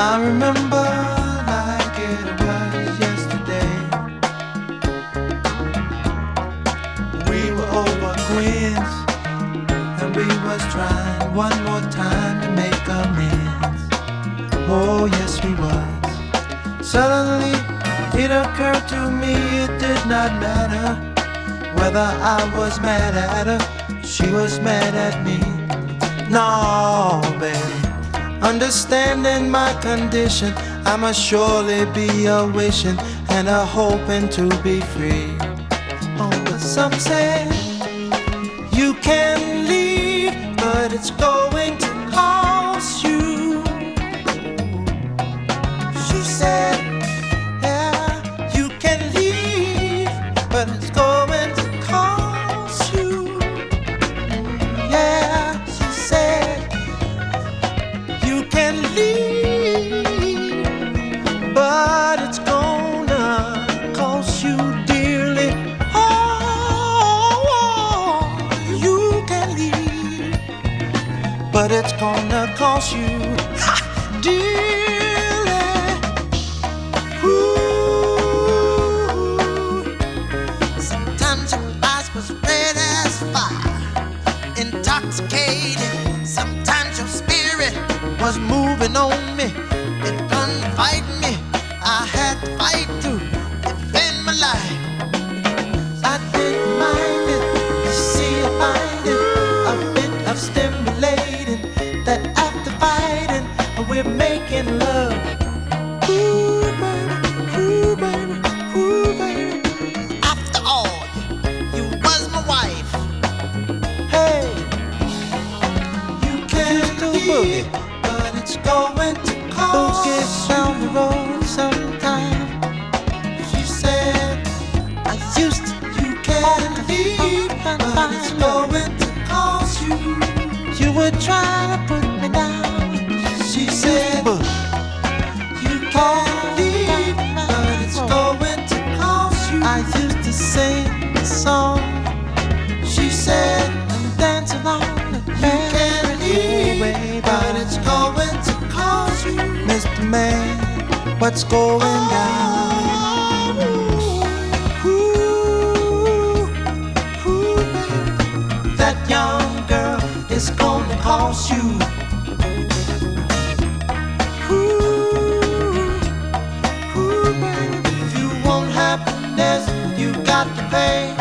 I remember like it was yesterday. We were over Queens, and we was trying one more time to make amends. Oh yes we was. Suddenly it occurred to me it did not matter whether I was mad at her, she was mad at me. No, baby, understanding my condition, I must surely be a wishing and a hoping to be free. Oh, but some say you can leave, but it's going to cost you. She said, yeah, you can leave, but it's going to cost you. Yeah, she said, you can leave, but it's gonna cost you dearly. Oh, you can leave, but it's gonna cost you dearly. Ooh. Sometimes your eyes was red as fire, intoxicated. Sometimes your spirit was moving on me. It done fighting me. I had to fight to defend my life. I didn't mind it. You see, I find it a bit of stimulating that after fighting, we're making love. Ooh, baby, ooh, baby, ooh, baby. After all, you was my wife. Hey, you can leave, but it's going to cost you. Down the road sometime. She said, I used to, you can leave, but it's going to cost you. You were trying to put me down. She said, you can leave, but it's going to cost you. I used to sing a song. She said, and dance along the you can leave, but it's going to cost you. Mr. Man, what's going down? Ooh, ooh, baby. That young girl is gonna cost you. Ooh, ooh, baby. If you want happiness, you got to pay.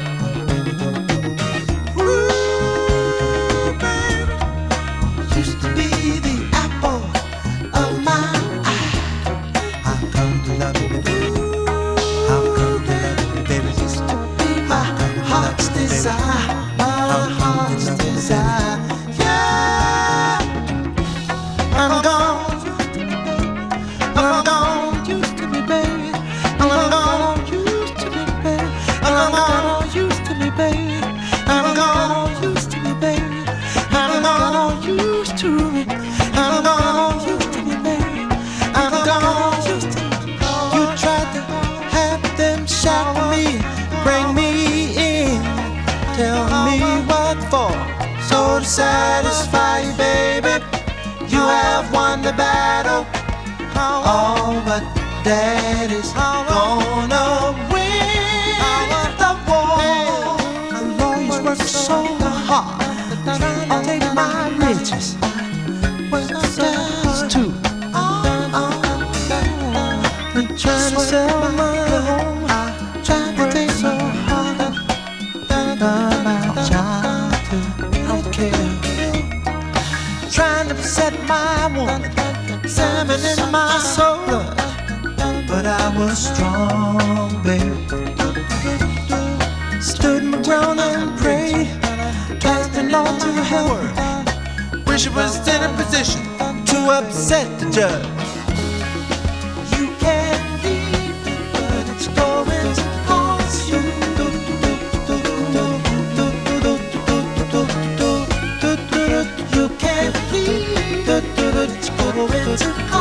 Ooh, baby. Used to be the apple of my eye. How come to love you, baby? How come to love you, baby? Used to be my heart's desire. My heart's desire. Yeah, I'm gone. I'm gone. Used to be, baby. I'm gone. Used to be, baby. I'm gone. Used to be, baby. I'm gone. Used to be, baby. I'm gone. Used to be. I'm gone. Used to be, baby. I'm gone. Used to be. You tried to have them shackle me, bring me in, tell me what for. So to satisfy you, baby, you have won the battle. Oh, but Daddy's gonna win the war. The lawyers work so hard, I'll take my riches. What else too? I'm trying to sell my home, trying to take so hard. My child too, I don't care. Trying to set my woman, salmon in my soul. But I was strong, baby. Stood my ground and prayed, asking Lord to help. Wish it was in a position to upset the judge. You can leave, but it's going to cost you. You can leave, but it's going to